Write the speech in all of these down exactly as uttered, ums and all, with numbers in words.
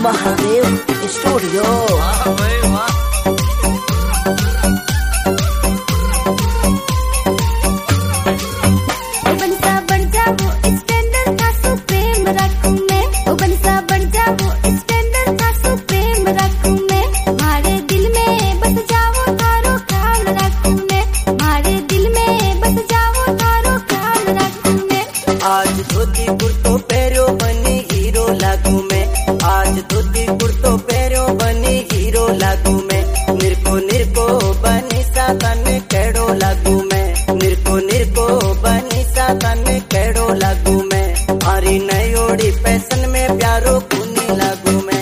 Mahadev studio. बनसा बढ़ जाओ standard का सुप्रीम रखूं मैं, ओ बनसा बढ़ जाओ स्टैंडर्ड का सुप्रीम रखूं मैं, मारे दिल में बस जाओ तारो ख्याल रखूं मैं, मारे दिल में बस जाओ तारो ख्याल रखूं मैं। आज धोती कुर्तो पहरो बनी हीरो लागू मैं, आज धोती कुर्तो पहरो बनी हीरो लागू मैं, निरको निरको बनी सातन केड़ो लागू मैं, निरको निरको बनी सातन केड़ो लागू मैं, मारी नयोड़ी पैसन में प्यारो कुनी लागू मैं।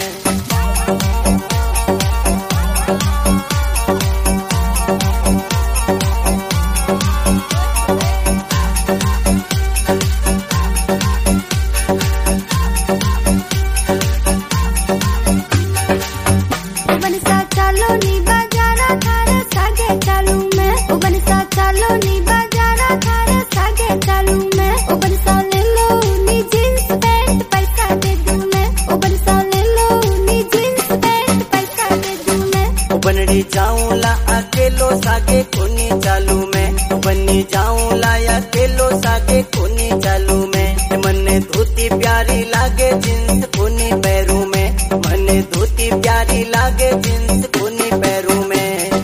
बनसा चालो नी बाजारा थारे सागे चालू मैं, ओ बनसा चालो नी बाजारा थारे सागे चालू मैं, ओ बनसा ले लो नी जींस पैंट पैसा दे दूं मैं, ओ बनसा ले लो नी जींस पैंट पैसा दे दूं मैं। बनड़ी जाऊं ला अकेलो सागे कोनी चालू मैं, बनी जाऊं ला अकेलो सागे कोनी चालू मैं, मन्ने धोती प्यारी लागे जींस कोनी पैरू में, मन्ने धोती प्यारी लागे जींस कोनी पैरू में।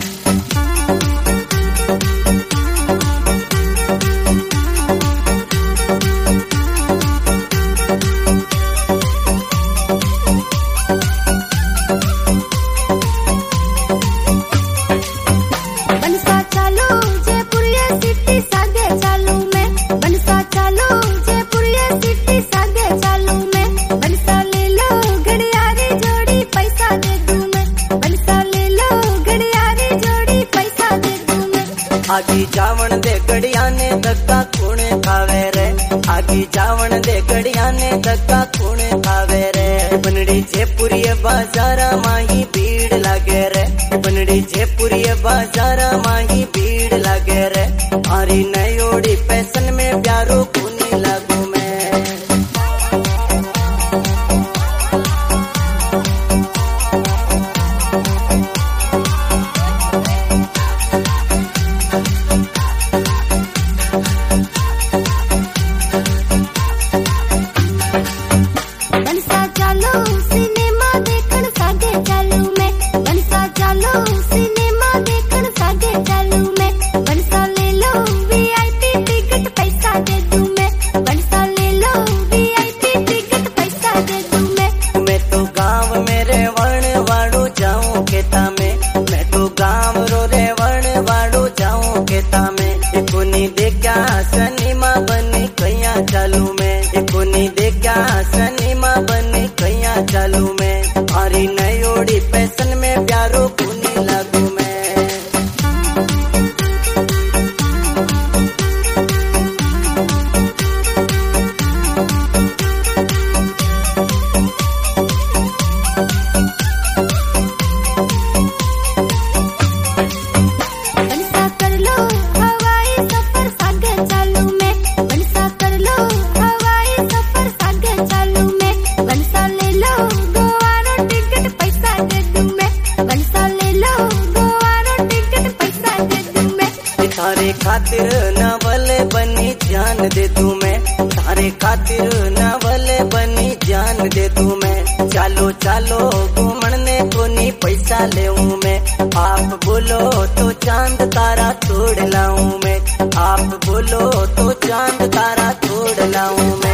बनसा चालो जयपुर ये सिटी सागे चालू मैं, बनसा चालो जयपुर ये सिटी सागे चालू मैं, बनसा ले लो घड़ियारी जोड़ी पैसा दे दूं मैं, बनसा ले लो घड़ियारी जोड़ी पैसा दे दूं मैं। आगी जावण दे गड़िया ने धक्का खूने खावे रे, आगी जावण दे गड़िया ने धक्का खूने खावे रे, बनड़ी जयपुरी बाजारा माही भीड़ लागे रे, बनड़ी जयपुरी बाजारा माही भीड़ लागे रे, मारी नयोड़ी पैसन में प्यारो खूनी लागू मैं। बनसा चालो सिनेमा देखण सागे चालू मैं, बनसा चालो सिनेमा देखण सागे चालू मैं, बनसा ले लो वीआईपी टिकट पैसा दे दूं मैं, बनसा ले लो वीआईपी टिकट पैसा दे दूं मैं। मैं तो गांव मेरे वर्ण वाड़ो जाऊं खेता में, मैं तो गांव रो रे वर्ण वाड़ो जाऊं खेता में, कोनी देखा सनीमा बनी कैया चालू में, कोनी देखा सनीमा बनी कैया चालू में, मारी नयोड़ी पैसन में प्यारो कुनी लागू मैं। बनसा कर लो हवाई सफर सागे चालू मैं, बनसा कर लो हवाई सफर सागे चालू मैं, बनसा ले लो गोवा रो टिकट पैसा दे दूं मैं, बनसा ले लो गोवा रो टिकट पैसा दे दूं मैं। थारे खातिर नवले बनी जान दे दूं मैं, थारे खातिर नवले बनी जान दे दूं मैं, चालो चालो घूमने कोनी पैसा लेऊं मैं, आप बोलो तो चांद तारा तोड़ लाऊं मैं, आप बोलो तो चांद तारा तोड़ लाऊं मैं।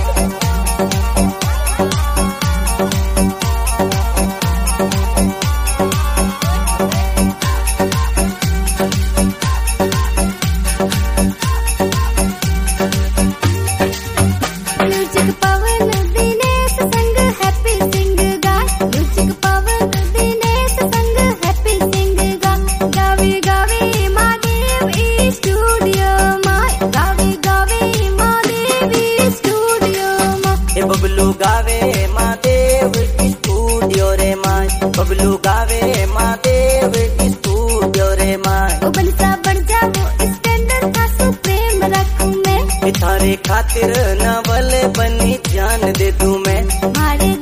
म्यूजिक पवन दिनेश संग हैप्पी सिंग गाय, म्यूजिक पवन दिनेश संग हैप्पी सिंग गाय, गावे गावे महादेव ई स्टूडियो माय, गावे गावे महादेव ई स्टूडियो माय। ए बबलू गावे महादेव की स्टूडियो रे माय, बबलू गावे महादेव की स्टूडियो रे माय। ओ बनसा बढ़ जाओ स्टैंडर्ड का सुप्रीम रखूं मैं, थारे खातिर नवल बनी जान दे दूं मैं, मारे